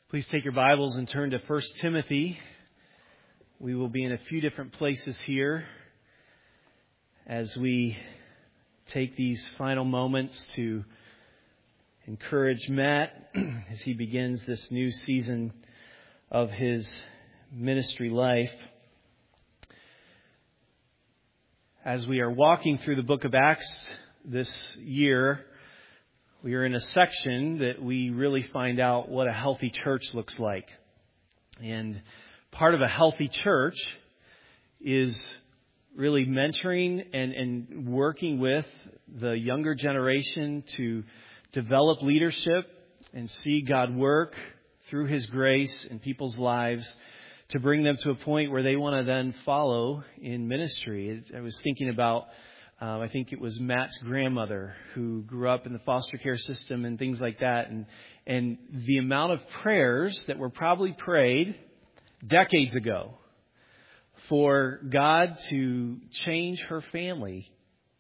Please take your Bibles and turn to 1 Timothy. We will be in a few different places here as we take these final moments to encourage Matt as he begins this new season of his ministry life. As we are walking through the book of Acts this year, we are in a section that we really find out what a healthy church looks like. And part of a healthy church is really mentoring and working with the younger generation to develop leadership and see God work through His grace in people's lives to bring them to a point where they want to then follow in ministry. I was thinking about I think it was Matt's grandmother who grew up in the foster care system and things like that. And the amount of prayers that were probably prayed decades ago for God to change her family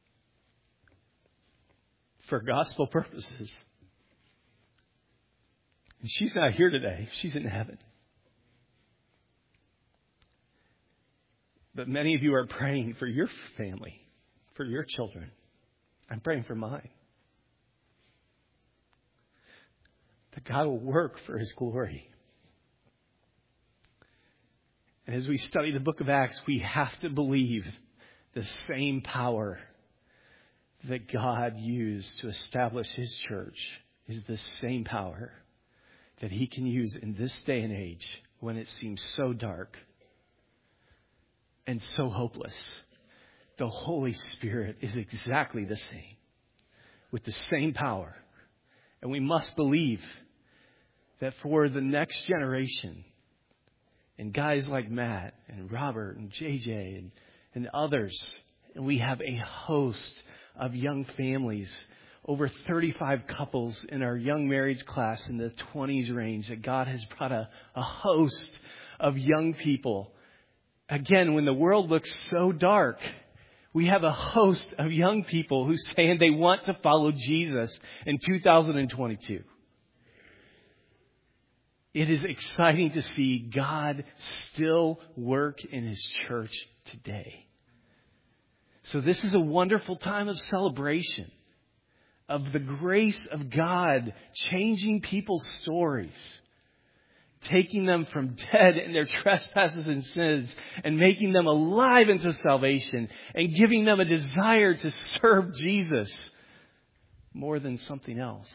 for gospel purposes. And she's not here today. She's in heaven. But many of you are praying for your family. For your children. I'm praying for mine. That God will work for His glory. And as we study the book of Acts, we have to believe the same power that God used to establish His church is the same power that He can use in this day and age when it seems so dark and so hopeless. The Holy Spirit is exactly the same, with the same power. And we must believe that for the next generation, and guys like Matt and Robert and JJ and others, and we have a host of young families, over 35 couples in our young marriage class in the 20s range, that God has brought a host of young people. Again, when the world looks so dark, we have a host of young people who say they want to follow Jesus in 2022. It is exciting to see God still work in His church today. So this is a wonderful time of celebration of the grace of God changing people's stories. Taking them from dead in their trespasses and sins and making them alive into salvation and giving them a desire to serve Jesus more than something else.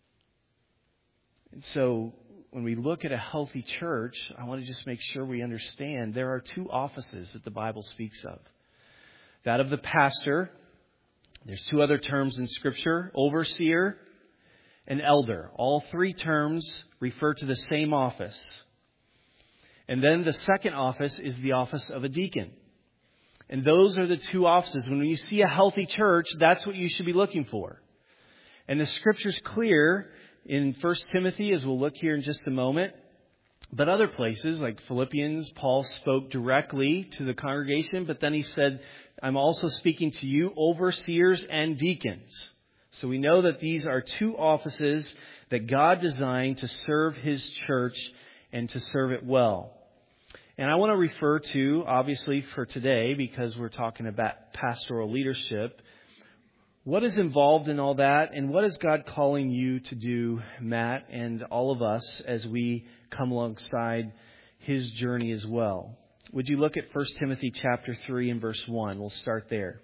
And so when we look at a healthy church, I want to just make sure we understand there are two offices that the Bible speaks of. That of the pastor. There's two other terms in Scripture, overseer and elder. All three terms refer to the same office. And then the second office is the office of a deacon. And those are the two offices. When you see a healthy church, that's what you should be looking for. And the Scripture's clear in 1 Timothy, as we'll look here in just a moment. But other places, like Philippians, Paul spoke directly to the congregation. But then he said, I'm also speaking to you, overseers and deacons. So we know that these are two offices that God designed to serve His church and to serve it well. And I want to refer to, obviously for today, because we're talking about pastoral leadership, what is involved in all that and what is God calling you to do, Matt, and all of us as we come alongside His journey as well. Would you look at 1 Timothy chapter 3 and verse 1? We'll start there.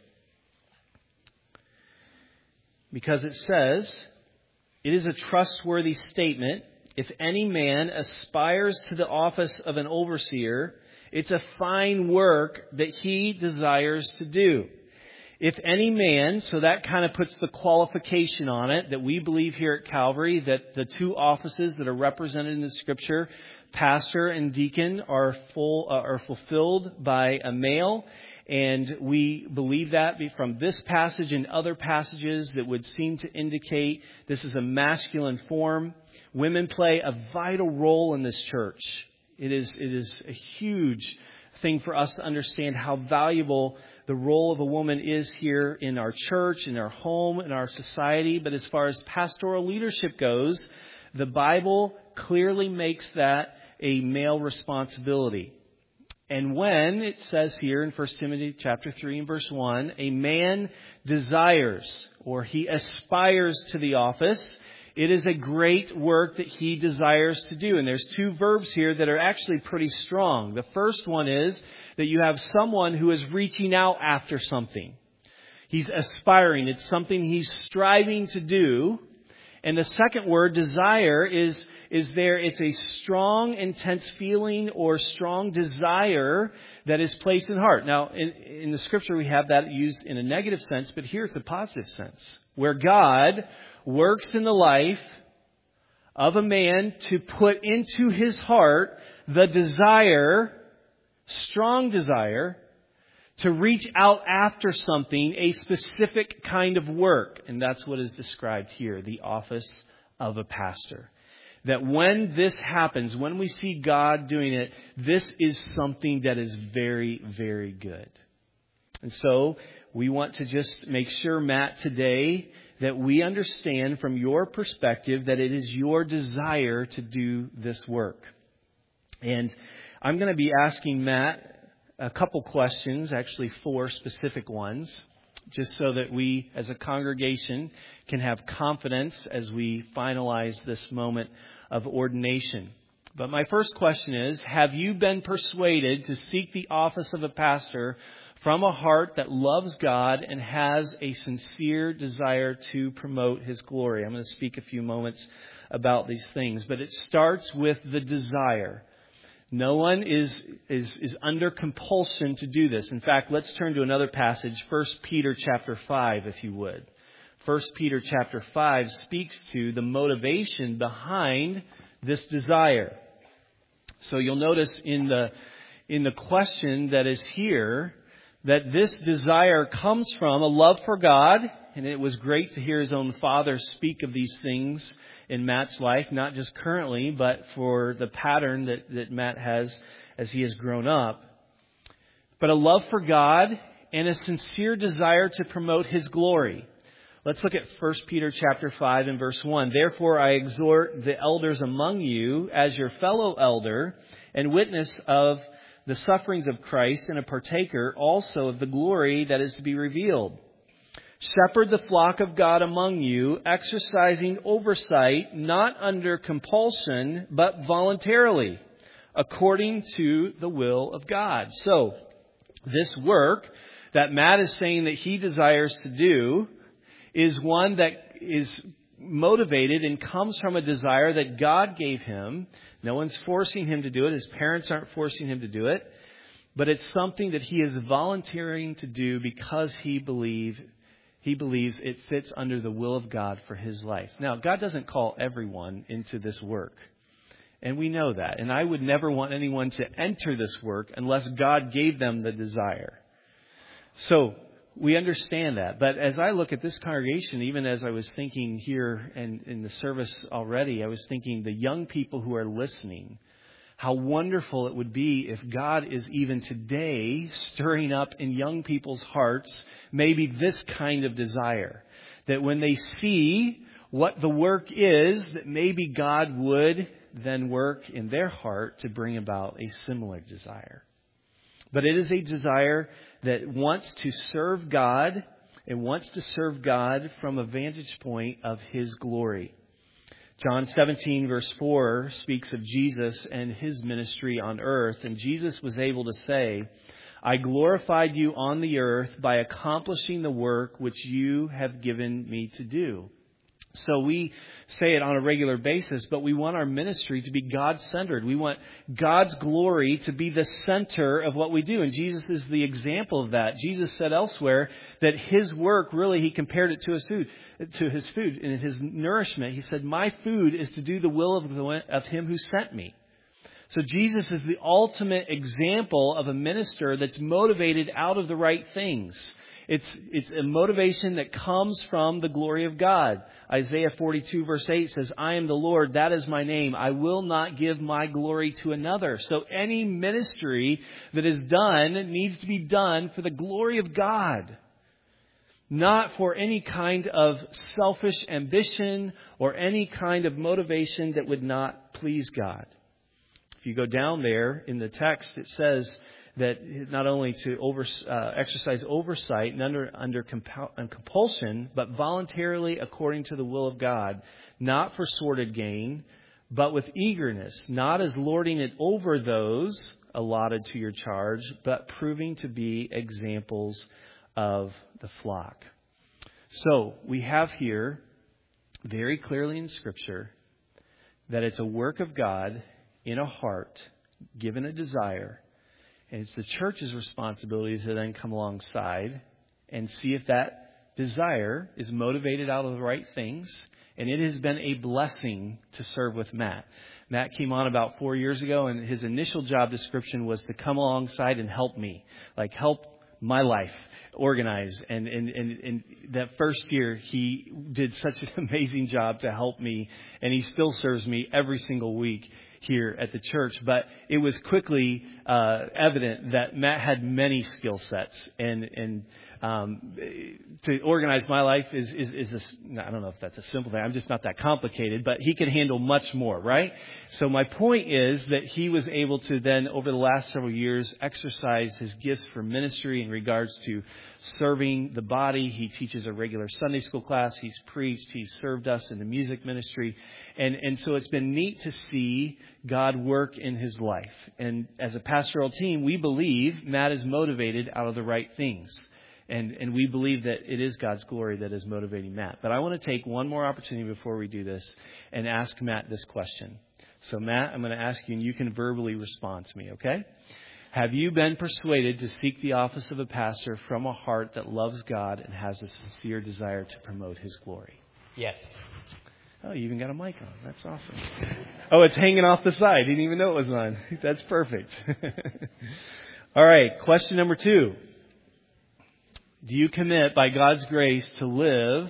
Because it says, it is a trustworthy statement. If any man aspires to the office of an overseer, it's a fine work that he desires to do. If any man, so that kind of puts the qualification on it that we believe here at Calvary that the two offices that are represented in the Scripture, pastor and deacon, are fulfilled by a male. And we believe that from this passage and other passages that would seem to indicate this is a masculine form. Women play a vital role in this church. It is a huge thing for us to understand how valuable the role of a woman is here in our church, in our home, in our society. But as far as pastoral leadership goes, The Bible clearly makes that a male responsibility. And when it says here in 1 Timothy chapter 3 and verse 1, a man desires or he aspires to the office, it is a great work that he desires to do. And there's two verbs here that are actually pretty strong. The first one is that you have someone who is reaching out after something. He's aspiring. It's something he's striving to do. And the second word, desire, is there. It's a strong, intense feeling or strong desire that is placed in the heart. Now, in the Scripture, we have that used in a negative sense, but here it's a positive sense, where God works in the life of a man to put into his heart the desire, strong desire, to reach out after something, a specific kind of work. And that's what is described here, the office of a pastor. That when this happens, when we see God doing it, this is something that is very, very good. And so we want to just make sure, Matt, today, that we understand from your perspective that it is your desire to do this work. And I'm going to be asking Matt a couple questions, actually 4 specific ones, just so that we as a congregation can have confidence as we finalize this moment of ordination. But my first question is, have you been persuaded to seek the office of a pastor from a heart that loves God and has a sincere desire to promote His glory? I'm going to speak a few moments about these things, but it starts with the desire. No one is under compulsion to do this. In fact, let's turn to another passage, 1 Peter chapter 5, if you would. 1 Peter chapter 5 speaks to the motivation behind this desire. So you'll notice in the question that is here that this desire comes from a love for God, and it was great to hear his own father speak of these things in Matt's life, not just currently, but for the pattern that Matt has as he has grown up. But a love for God and a sincere desire to promote His glory. Let's look at 1 Peter chapter 5 and verse 1. Therefore I exhort the elders among you as your fellow elder and witness of the sufferings of Christ and a partaker also of the glory that is to be revealed. Shepherd the flock of God among you, exercising oversight, not under compulsion, but voluntarily, according to the will of God. So, this work that Matt is saying that he desires to do is one that is motivated and comes from a desire that God gave him. No one's forcing him to do it. His parents aren't forcing him to do it. But it's something that he is volunteering to do because he believes it fits under the will of God for his life. Now, God doesn't call everyone into this work. And we know that. And I would never want anyone to enter this work unless God gave them the desire. So, we understand that. But as I look at this congregation, even as I was thinking here and in the service already, I was thinking the young people who are listening, how wonderful it would be if God is even today stirring up in young people's hearts maybe this kind of desire. That when they see what the work is, that maybe God would then work in their heart to bring about a similar desire. But it is a desire that wants to serve God and wants to serve God from a vantage point of His glory. John 17 verse 4 speaks of Jesus and His ministry on earth. And Jesus was able to say, I glorified you on the earth by accomplishing the work which you have given me to do. So we say it on a regular basis, but we want our ministry to be God-centered. We want God's glory to be the center of what we do. And Jesus is the example of that. Jesus said elsewhere that His work, really, He compared it to His food and His nourishment. He said, my food is to do the will of Him who sent me. So Jesus is the ultimate example of a minister that's motivated out of the right things. It's a motivation that comes from the glory of God. Isaiah 42 verse 8 says, I am the Lord, that is my name. I will not give my glory to another. So any ministry that is done needs to be done for the glory of God. not for any kind of selfish ambition or any kind of motivation that would not please God. If you go down there in the text, it says that not only to exercise oversight and under compulsion, but voluntarily according to the will of God, not for sordid gain, but with eagerness, not as lording it over those allotted to your charge, but proving to be examples of the flock. So we have here very clearly in Scripture that it's a work of God in a heart, given a desire. And it's the church's responsibility to then come alongside and see if that desire is motivated out of the right things. And it has been a blessing to serve with Matt. Matt came on about 4 years ago, and his initial job description was to come alongside and help me, like help my life organize. And that first year, he did such an amazing job to help me, and he still serves me every single week here at the church. But it was quickly evident that Matt had many skill sets, and to organize my life is I don't know if that's a simple thing. I'm just not that complicated, but he can handle much more, right? So my point is that he was able to then, over the last several years, exercise his gifts for ministry in regards to serving the body. He teaches a regular Sunday school class. He's preached. He's served us in the music ministry. And so it's been neat to see God work in his life. And as a pastoral team, we believe Matt is motivated out of the right things. And we believe that it is God's glory that is motivating Matt. But I want to take one more opportunity before we do this and ask Matt this question. So Matt, I'm going to ask you, and you can verbally respond to me, okay? Have you been persuaded to seek the office of a pastor from a heart that loves God and has a sincere desire to promote his glory? Yes. Oh, you even got a mic on. That's awesome. Oh, it's hanging off the side. Didn't even know it was on. That's perfect. All right, question number 2. Do you commit by God's grace to live,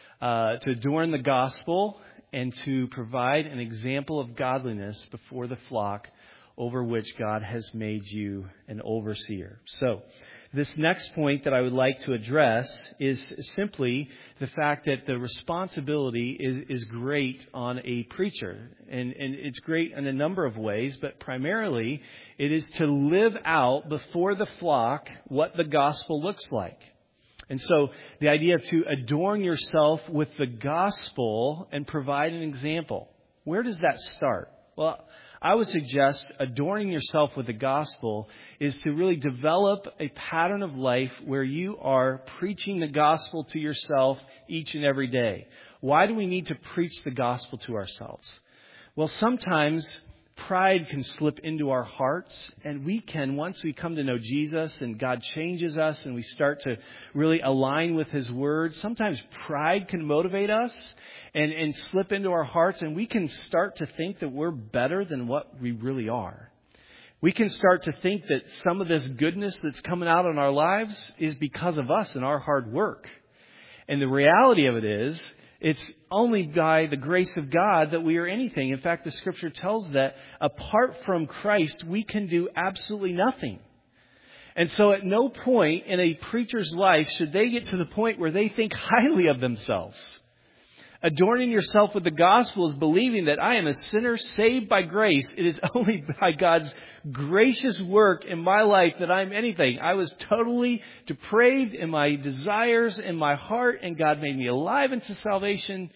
to adorn the gospel, and to provide an example of godliness before the flock over which God has made you an overseer? So, this next point that I would like to address is simply the fact that the responsibility is great on a preacher. And it's great in a number of ways, but primarily it is to live out before the flock what the gospel looks like. And so the idea to adorn yourself with the gospel and provide an example. Where does that start? Well, I would suggest adorning yourself with the gospel is to really develop a pattern of life where you are preaching the gospel to yourself each and every day. Why do we need to preach the gospel to ourselves? Well, sometimes pride can slip into our hearts, and we can, once we come to know Jesus and God changes us and we start to really align with His Word, sometimes pride can motivate us and slip into our hearts, and we can start to think that we're better than what we really are. We can start to think that some of this goodness that's coming out in our lives is because of us and our hard work. And the reality of it is, it's only by the grace of God that we are anything. In fact, the Scripture tells that apart from Christ, we can do absolutely nothing. And so at no point in a preacher's life should they get to the point where they think highly of themselves. Adorning yourself with the gospel is believing that I am a sinner saved by grace. It is only by God's gracious work in my life that I'm anything. I was totally depraved in my desires, in my heart, and God made me alive into salvation.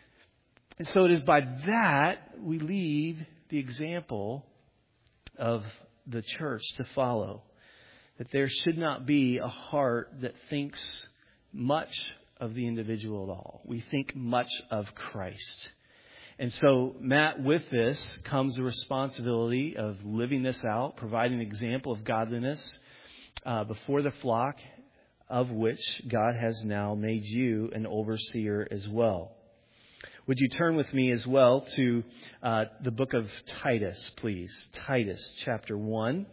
And so it is by that we lead the example of the church to follow. That there should not be a heart that thinks much of the individual at all. We think much of Christ. And so, Matt, with this comes the responsibility of living this out, providing an example of godliness before the flock, of which God has now made you an overseer as well. Would you turn with me as well to the book of Titus, please? Titus chapter 1.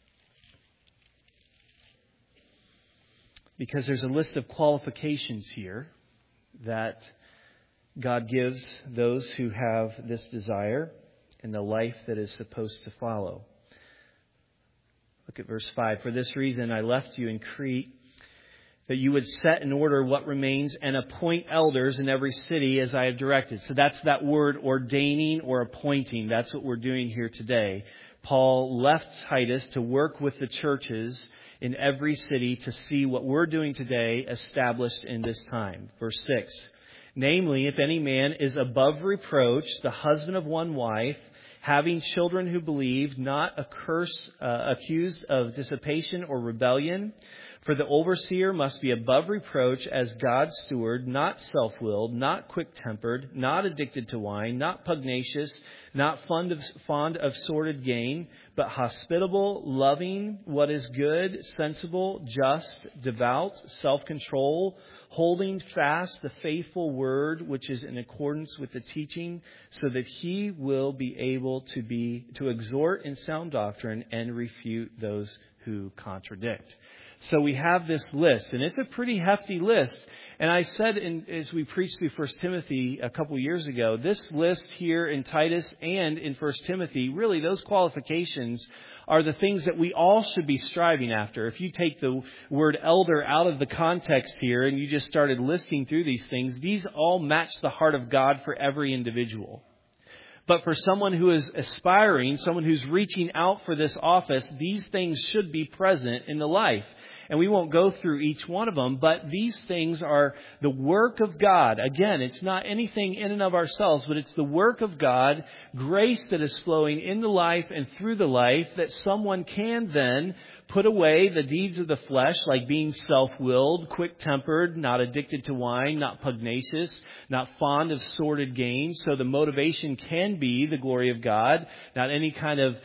Because there's a list of qualifications here that God gives those who have this desire and the life that is supposed to follow. Look at verse 5. For this reason I left you in Crete, that you would set in order what remains and appoint elders in every city as I have directed. So that's that word ordaining or appointing. That's what we're doing here today. Paul left Titus to work with the churches in every city to see what we're doing today established in this time. Verse 6. Namely, if any man is above reproach, the husband of one wife, having children who believe, not accused of dissipation or rebellion. For the overseer must be above reproach as God's steward, not self-willed, not quick-tempered, not addicted to wine, not pugnacious, not fond of sordid gain, but hospitable, loving what is good, sensible, just, devout, self-control, holding fast the faithful word which is in accordance with the teaching, so that he will be able to exhort in sound doctrine and refute those who contradict. So we have this list, and it's a pretty hefty list. And I said as we preached through 1 Timothy a couple years ago, this list here in Titus and in 1 Timothy, really those qualifications are the things that we all should be striving after. If you take the word elder out of the context here and you just started listing through these things, these all match the heart of God for every individual. But for someone who is aspiring, someone who's reaching out for this office, these things should be present in the life. And we won't go through each one of them, but these things are the work of God. Again, it's not anything in and of ourselves, but it's the work of God, grace that is flowing in the life and through the life that someone can then put away the deeds of the flesh, like being self-willed, quick-tempered, not addicted to wine, not pugnacious, not fond of sordid gain. So the motivation can be the glory of God, not any kind of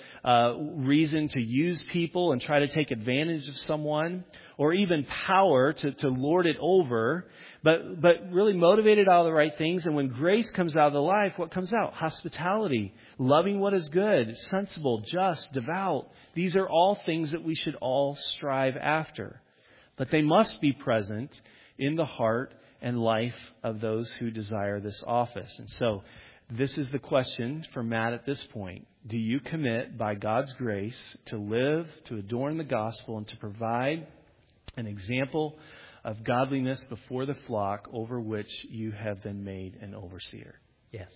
reason to use people and try to take advantage of someone, or even power to lord it over, but really motivated out of the right things. And when grace comes out of the life, what comes out? Hospitality, loving what is good, sensible, just, devout. These are all things that we should all strive after. But they must be present in the heart and life of those who desire this office. And so this is the question for Matt at this point. Do you commit by God's grace to live, to adorn the gospel, and to provide an example of godliness before the flock over which you have been made an overseer? Yes.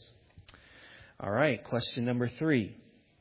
All right, question number 3.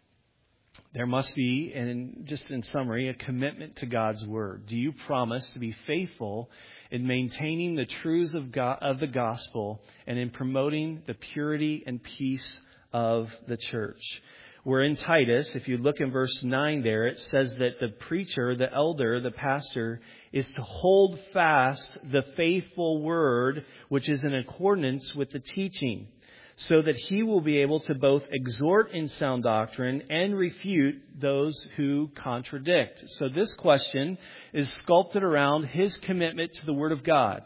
There must be, and just in summary, a commitment to God's word. Do you promise to be faithful in maintaining the truths of God, of the gospel, and in promoting the purity and peace of the church? We're in Titus. If you look in verse 9 there, it says that the preacher, the elder, the pastor, is to hold fast the faithful word, which is in accordance with the teaching, so that he will be able to both exhort in sound doctrine and refute those who contradict. So this question is sculpted around his commitment to the Word of God.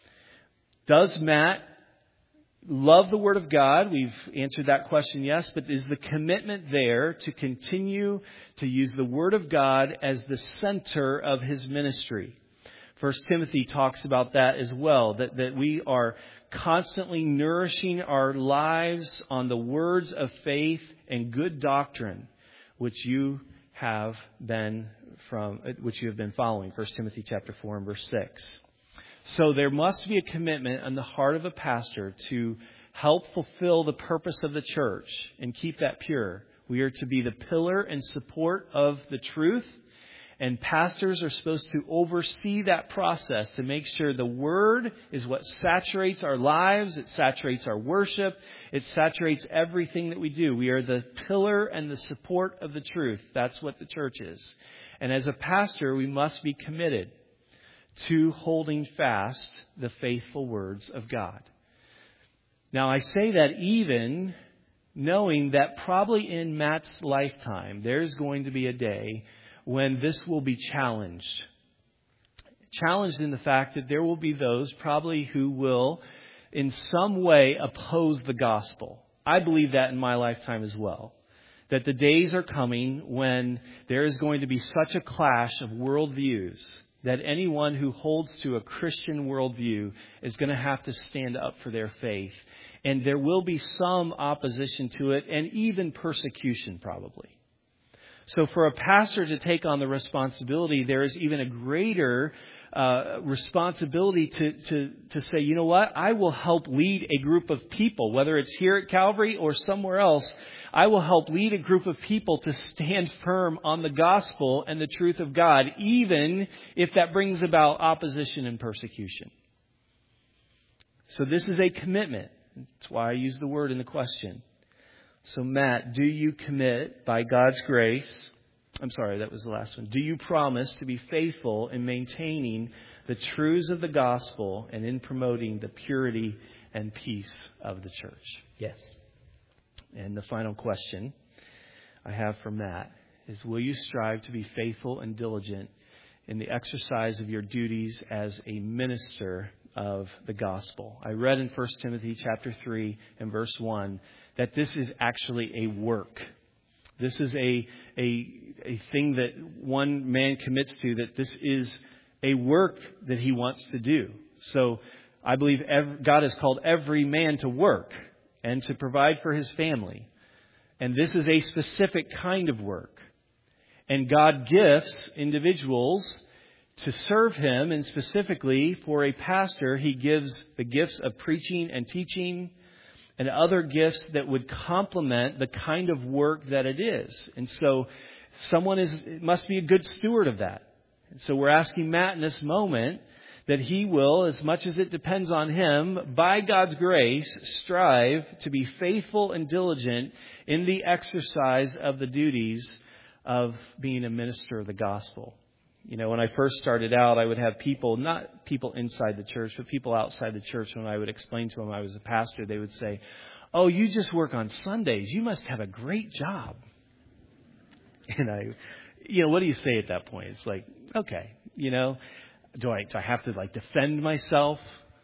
Does Matt love the Word of God? We've answered that question, yes. But is the commitment there to continue to use the Word of God as the center of his ministry? 1 Timothy talks about that as well, that we are constantly nourishing our lives on the words of faith and good doctrine, which you have been following. 1 Timothy chapter 4 and verse 6. So there must be a commitment on the heart of a pastor to help fulfill the purpose of the church and keep that pure. We are to be the pillar and support of the truth. And pastors are supposed to oversee that process to make sure the Word is what saturates our lives. It saturates our worship. It saturates everything that we do. We are the pillar and the support of the truth. That's what the church is. And as a pastor, we must be committed to holding fast the faithful words of God. Now, I say that even knowing that probably in Matt's lifetime, there's going to be a day when this will be challenged. Challenged in the fact that there will be those probably who will in some way oppose the gospel. I believe that in my lifetime as well. That the days are coming when there is going to be such a clash of worldviews that anyone who holds to a Christian worldview is going to have to stand up for their faith. And there will be some opposition to it and even persecution probably. So for a pastor to take on the responsibility, there is even a greater responsibility to say, you know what, I will help lead a group of people, whether it's here at Calvary or somewhere else. I will help lead a group of people to stand firm on the gospel and the truth of God, even if that brings about opposition and persecution. So this is a commitment. That's why I use the word in the question. So Matt, do you commit by God's grace? I'm sorry, that was the last one. Do you promise to be faithful in maintaining the truths of the gospel and in promoting the purity and peace of the church? Yes. And the final question I have for Matt is, will you strive to be faithful and diligent in the exercise of your duties as a minister of the gospel? I read in 1 Timothy chapter 3 and verse 1 that this is actually a work. This is a thing that one man commits to, that this is a work that he wants to do. So I believe God has called every man to work and to provide for his family. And this is a specific kind of work. And God gifts individuals to serve Him, and specifically for a pastor, He gives the gifts of preaching and teaching and other gifts that would complement the kind of work that it is. And so someone must be a good steward of that. And so we're asking Matt in this moment that he will, as much as it depends on him, by God's grace, strive to be faithful and diligent in the exercise of the duties of being a minister of the gospel. You know, when I first started out, I would have people, not people inside the church, but people outside the church. When I would explain to them I was a pastor, they would say, "Oh, you just work on Sundays. You must have a great job." And what do you say at that point? It's like, okay, do I have to defend myself?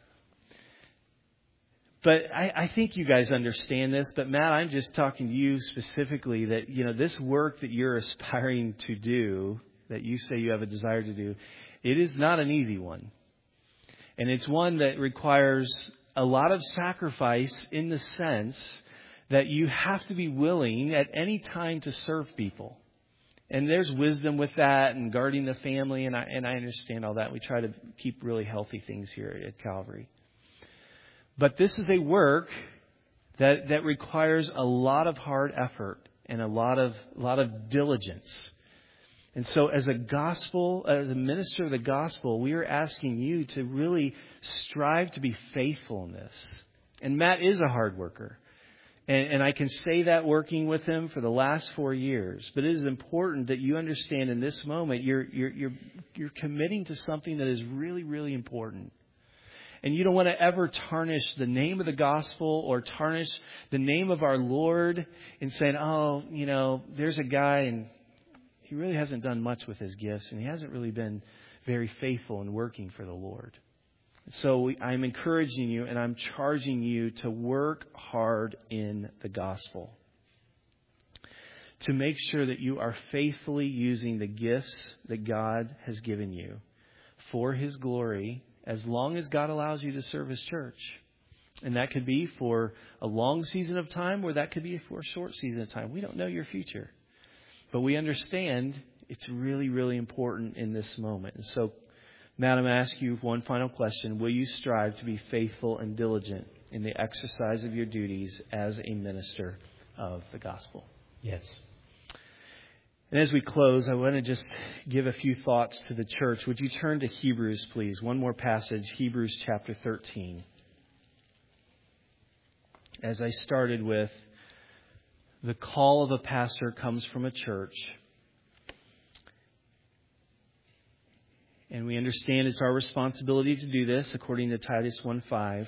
But I think you guys understand this. But Matt, I'm just talking to you specifically that, this work that you're aspiring to do, that you say you have a desire to do, it is not an easy one. And it's one that requires a lot of sacrifice in the sense that you have to be willing at any time to serve people. And there's wisdom with that and guarding the family, and I understand all that. We try to keep really healthy things here at Calvary. But this is a work that requires a lot of hard effort and a lot of diligence. And so as a minister of the gospel, we are asking you to really strive to be faithful in this. And Matt is a hard worker. And I can say that working with him for the last 4 years. But it is important that you understand in this moment, you're committing to something that is really, really important. And you don't want to ever tarnish the name of the gospel or tarnish the name of our Lord in saying, there's a guy and he really hasn't done much with his gifts, and he hasn't really been very faithful in working for the Lord. So I'm encouraging you and I'm charging you to work hard in the gospel, to make sure that you are faithfully using the gifts that God has given you for His glory, as long as God allows you to serve His church. And that could be for a long season of time, or that could be for a short season of time. We don't know your future. But we understand it's really, really important in this moment. And so, Matt, I'm going to ask you one final question. Will you strive to be faithful and diligent in the exercise of your duties as a minister of the gospel? Yes. And as we close, I want to just give a few thoughts to the church. Would you turn to Hebrews, please? One more passage, Hebrews chapter 13. As I started with, the call of a pastor comes from a church. And we understand it's our responsibility to do this according to Titus 1:5.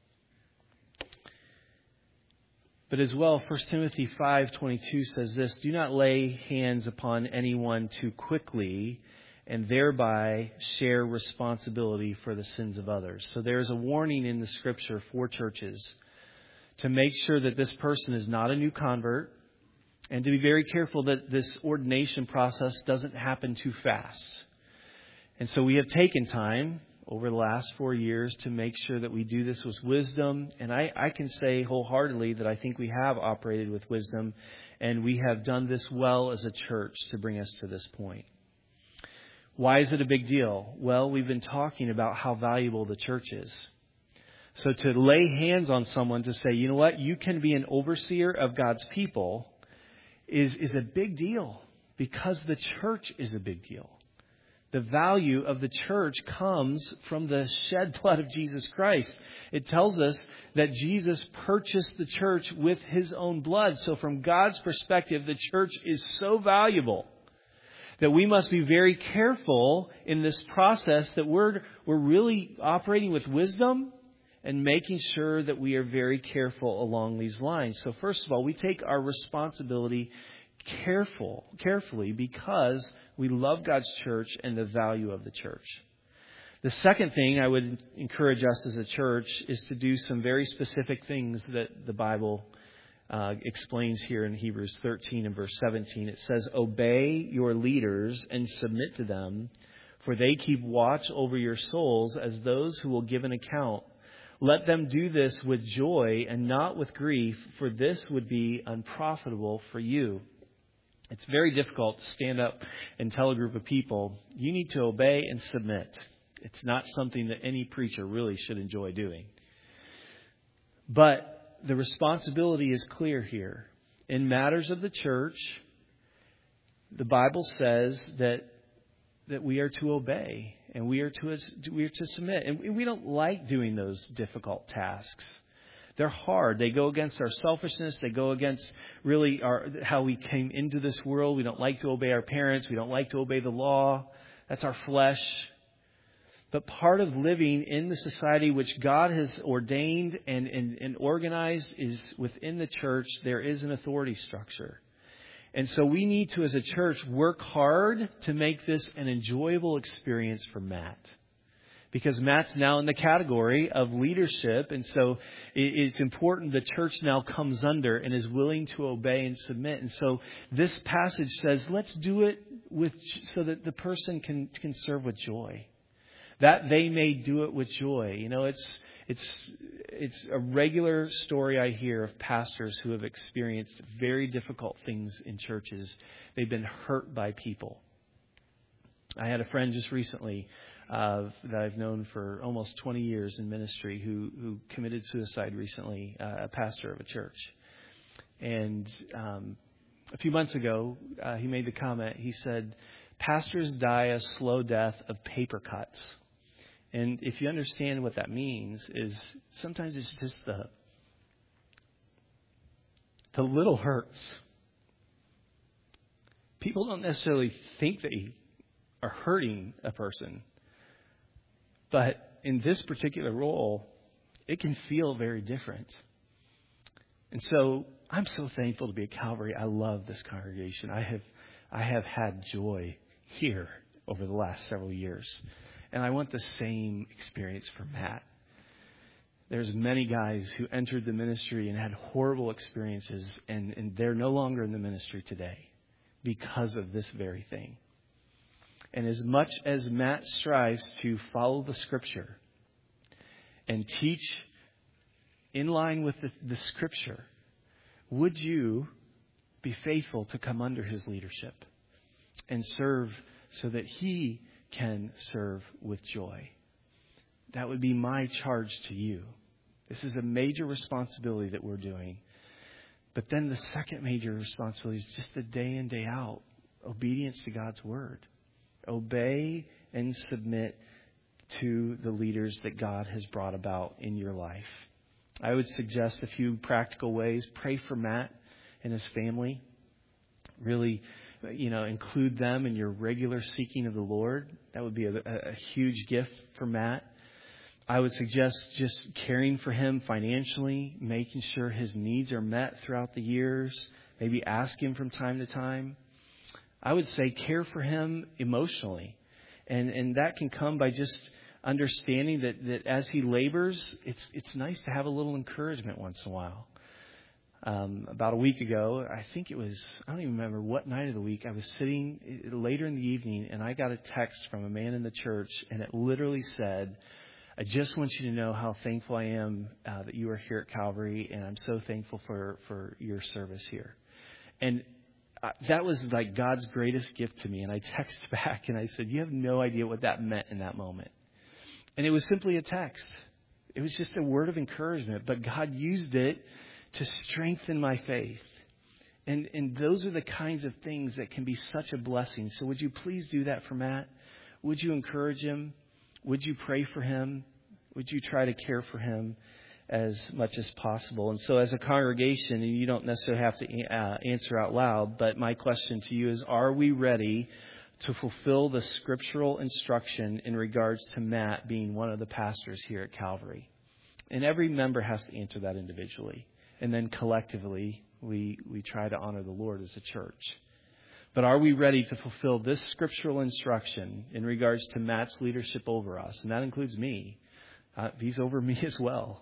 But as well, 1 Timothy 5:22 says this: "Do not lay hands upon anyone too quickly, and thereby share responsibility for the sins of others." So there's a warning in the Scripture for churches to make sure that this person is not a new convert, and to be very careful that this ordination process doesn't happen too fast. And so we have taken time over the last 4 years to make sure that we do this with wisdom. And I can say wholeheartedly that I think we have operated with wisdom, and we have done this well as a church to bring us to this point. Why is it a big deal? Well, we've been talking about how valuable the church is. So to lay hands on someone to say, you know what, you can be an overseer of God's people is a big deal because the church is a big deal. The value of the church comes from the shed blood of Jesus Christ. It tells us that Jesus purchased the church with his own blood. So from God's perspective, the church is so valuable that we must be very careful in this process, that we're really operating with wisdom and making sure that we are very careful along these lines. So first of all, we take our responsibility carefully because we love God's church and the value of the church. The second thing I would encourage us as a church is to do some very specific things that the Bible explains here in Hebrews 13 and verse 17. It says, "Obey your leaders and submit to them, for they keep watch over your souls as those who will give an account. Let them do this with joy and not with grief, for this would be unprofitable for you." It's very difficult to stand up and tell a group of people, you need to obey and submit. It's not something that any preacher really should enjoy doing. But the responsibility is clear here. In matters of the church, the Bible says that we are to obey and we are to submit. And we don't like doing those difficult tasks. They're hard. They go against our selfishness. They go against really how we came into this world. We don't like to obey our parents. We don't like to obey the law. That's our flesh. But part of living in the society which God has ordained and organized is within the church, there is an authority structure. And so we need to, as a church, work hard to make this an enjoyable experience for Matt. Because Matt's now in the category of leadership. And so it's important the church now comes under and is willing to obey and submit. And so this passage says, let's do it so that the person can serve with joy. That they may do it with joy. You know, it's a regular story I hear of pastors who have experienced very difficult things in churches. They've been hurt by people. I had a friend just recently that I've known for almost 20 years in ministry who committed suicide recently, a pastor of a church. And a few months ago, he made the comment, he said, "Pastors die a slow death of paper cuts." And if you understand what that means, is sometimes it's just the little hurts. People don't necessarily think they are hurting a person. But in this particular role, it can feel very different. And so I'm so thankful to be at Calvary. I love this congregation. I have had joy here over the last several years. And I want the same experience for Matt. There's many guys who entered the ministry and had horrible experiences, and they're no longer in the ministry today because of this very thing. And as much as Matt strives to follow the Scripture and teach in line with the Scripture, would you be faithful to come under his leadership and serve so that he can serve with joy? That would be my charge to you. This is a major responsibility that we're doing. But then the second major responsibility is just the day in, day out obedience to God's Word. Obey and submit to the leaders that God has brought about in your life. I would suggest a few practical ways. Pray for Matt and his family. Really, include them in your regular seeking of the Lord. That would be a huge gift for Matt. I would suggest just caring for him financially, making sure his needs are met throughout the years. Maybe ask him from time to time. I would say care for him emotionally. And that can come by just understanding that as he labors, it's nice to have a little encouragement once in a while. About a week ago, I don't even remember what night of the week, I was sitting later in the evening and I got a text from a man in the church, and it literally said, "I just want you to know how thankful I am that you are here at Calvary, and I'm so thankful for your service here." And that was like God's greatest gift to me. And I texted back and I said, you have no idea what that meant in that moment. And it was simply a text. It was just a word of encouragement, but God used it to strengthen my faith. And those are the kinds of things that can be such a blessing. So would you please do that for Matt? Would you encourage him? Would you pray for him? Would you try to care for him as much as possible? And so as a congregation, and you don't necessarily have to answer out loud, but my question to you is, are we ready to fulfill the scriptural instruction in regards to Matt being one of the pastors here at Calvary? And every member has to answer that individually. And then collectively, we try to honor the Lord as a church. But are we ready to fulfill this scriptural instruction in regards to Matt's leadership over us? And that includes me. He's over me as well.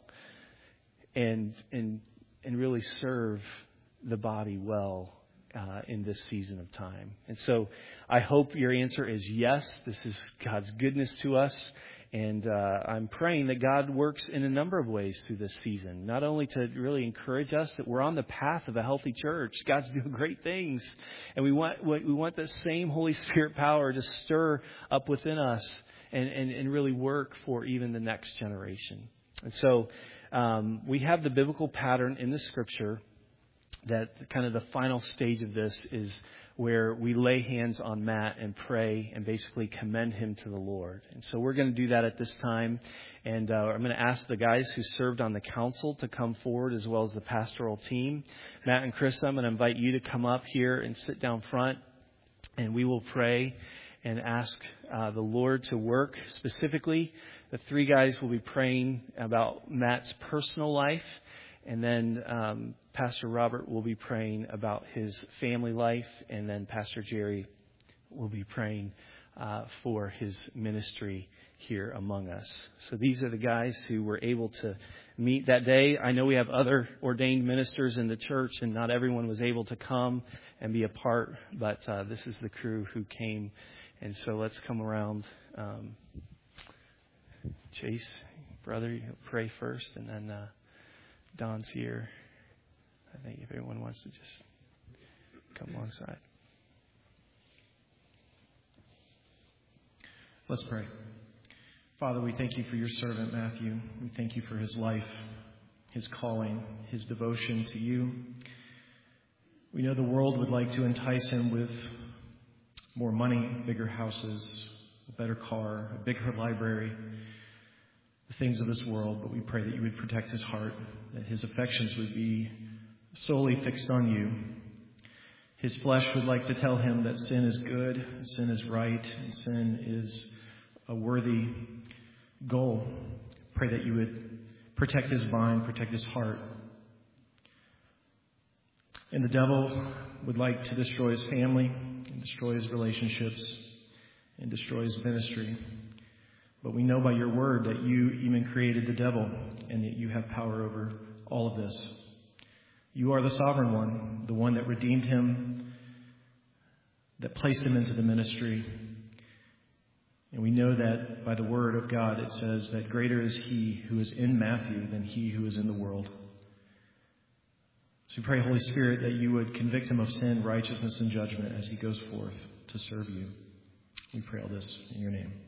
And really serve the body well in this season of time. And so I hope your answer is yes. This is God's goodness to us. And I'm praying that God works in a number of ways through this season, not only to really encourage us that we're on the path of a healthy church. God's doing great things. And we want that same Holy Spirit power to stir up within us and really work for even the next generation. And so we have the biblical pattern in the Scripture that kind of the final stage of this is where we lay hands on Matt and pray and basically commend him to the Lord. And so we're going to do that at this time. And I'm going to ask the guys who served on the council to come forward, as well as the pastoral team. Matt and Chris, I'm going to invite you to come up here and sit down front. And we will pray and ask the Lord to work. Specifically, the three guys will be praying about Matt's personal life. And then Pastor Robert will be praying about his family life. And then Pastor Jerry will be praying for his ministry here among us. So these are the guys who were able to meet that day. I know we have other ordained ministers in the church, and not everyone was able to come and be a part. But this is the crew who came. And so let's come around. Chase, brother, you pray first, and then Don's here. I think if everyone wants to just come alongside. Let's pray. Father, we thank you for your servant, Matthew. We thank you for his life, his calling, his devotion to you. We know the world would like to entice him with more money, bigger houses, a better car, a bigger library, the things of this world, but we pray that you would protect his heart, that his affections would be solely fixed on you. His flesh would like to tell him that sin is good, sin is right, and sin is a worthy goal. Pray that you would protect his mind, protect his heart. And the devil would like to destroy his family, and destroy his relationships, and destroy his ministry. But we know by your word that you even created the devil, and that you have power over all of this. You are the sovereign one, the one that redeemed him, that placed him into the ministry. And we know that by the word of God, it says that greater is he who is in Matthew than he who is in the world. So we pray, Holy Spirit, that you would convict him of sin, righteousness, and judgment as he goes forth to serve you. We pray all this in your name.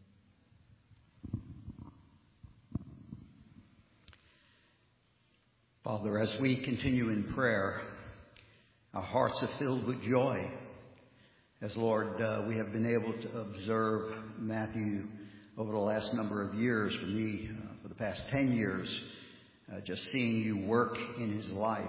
Father, as we continue in prayer, our hearts are filled with joy. As Lord, we have been able to observe Matthew over the last number of years, for me, for the past 10 years, just seeing you work in his life.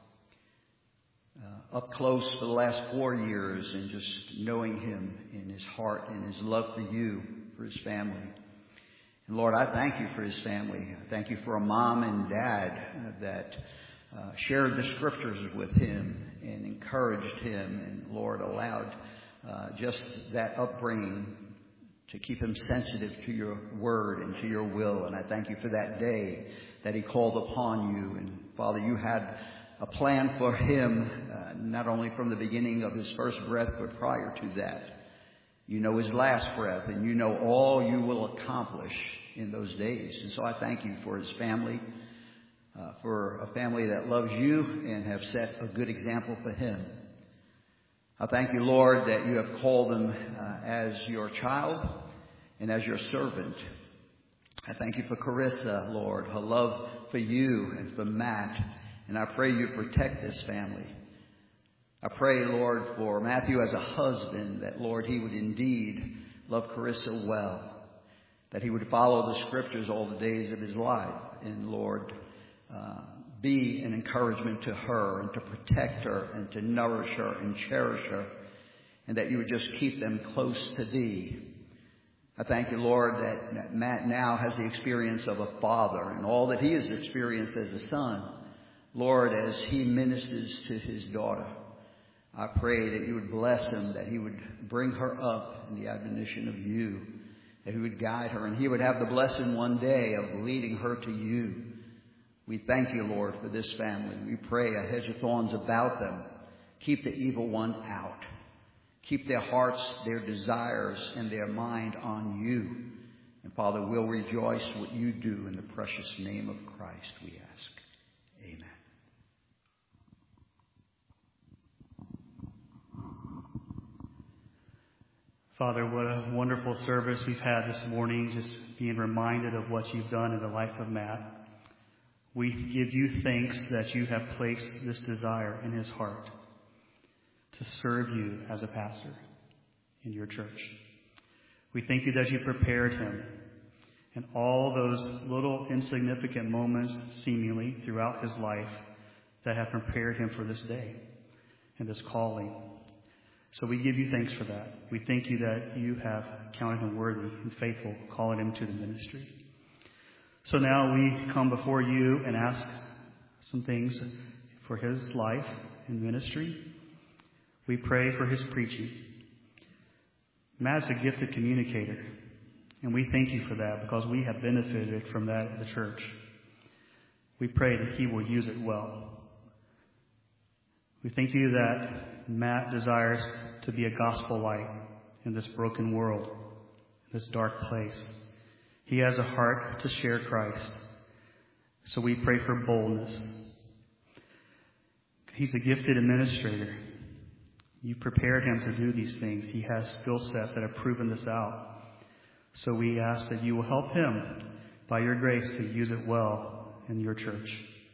Up close for the last 4 years, and just knowing him in his heart and his love for you, for his family. And Lord, I thank you for his family. I thank you for a mom and dad that shared the scriptures with him and encouraged him, and Lord, allowed just that upbringing to keep him sensitive to your word and to your will. And I thank you for that day that he called upon you. And Father, you had a plan for him, not only from the beginning of his first breath, but prior to that. You know his last breath, and you know all you will accomplish in those days. And so I thank you for his family, for a family that loves you and have set a good example for him. I thank you, Lord, that you have called them as your child and as your servant. I thank you for Carissa, Lord, her love for you and for Matt. And I pray you protect this family. I pray, Lord, for Matthew as a husband, that, Lord, he would indeed love Carissa well, that he would follow the scriptures all the days of his life, and, Lord, be an encouragement to her and to protect her and to nourish her and cherish her, and that you would just keep them close to thee. I thank you, Lord, that Matt now has the experience of a father and all that he has experienced as a son. Lord, as he ministers to his daughter, I pray that you would bless him, that he would bring her up in the admonition of you, that he would guide her, and he would have the blessing one day of leading her to you. We thank you, Lord, for this family. We pray a hedge of thorns about them. Keep the evil one out. Keep their hearts, their desires, and their mind on you. And Father, we'll rejoice what you do in the precious name of Christ, we ask. Amen. Father, what a wonderful service we've had this morning, just being reminded of what you've done in the life of Matt. We give you thanks that you have placed this desire in his heart to serve you as a pastor in your church. We thank you that you prepared him in all those little insignificant moments, seemingly, throughout his life that have prepared him for this day and this calling. So we give you thanks for that. We thank you that you have counted him worthy and faithful, calling him to the ministry. So now we come before you and ask some things for his life and ministry. We pray for his preaching. Matt's a gifted communicator, and we thank you for that because we have benefited from that at the church. We pray that he will use it well. We thank you that Matt desires to be a gospel light in this broken world, this dark place. He has a heart to share Christ. So we pray for boldness. He's a gifted administrator. You prepared him to do these things. He has skill sets that have proven this out. So we ask that you will help him by your grace to use it well in your church.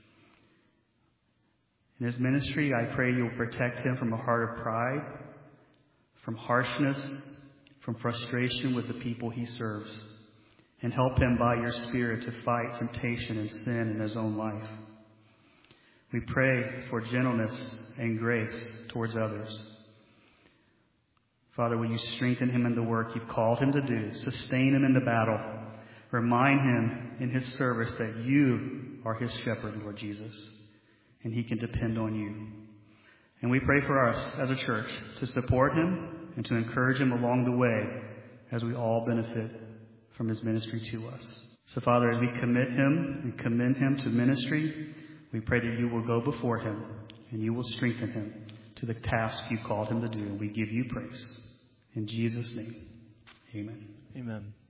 In his ministry, I pray you will protect him from a heart of pride, from harshness, from frustration with the people he serves, and help him by your Spirit to fight temptation and sin in his own life. We pray for gentleness and grace towards others. Father, will you strengthen him in the work you've called him to do, sustain him in the battle, remind him in his service that you are his shepherd, Lord Jesus, and he can depend on you. And we pray for us as a church to support him and to encourage him along the way as we all benefit from his ministry to us. So, Father, as we commit him and commend him to ministry, we pray that you will go before him and you will strengthen him to the task you called him to do. We give you praise. In Jesus' name, amen. Amen.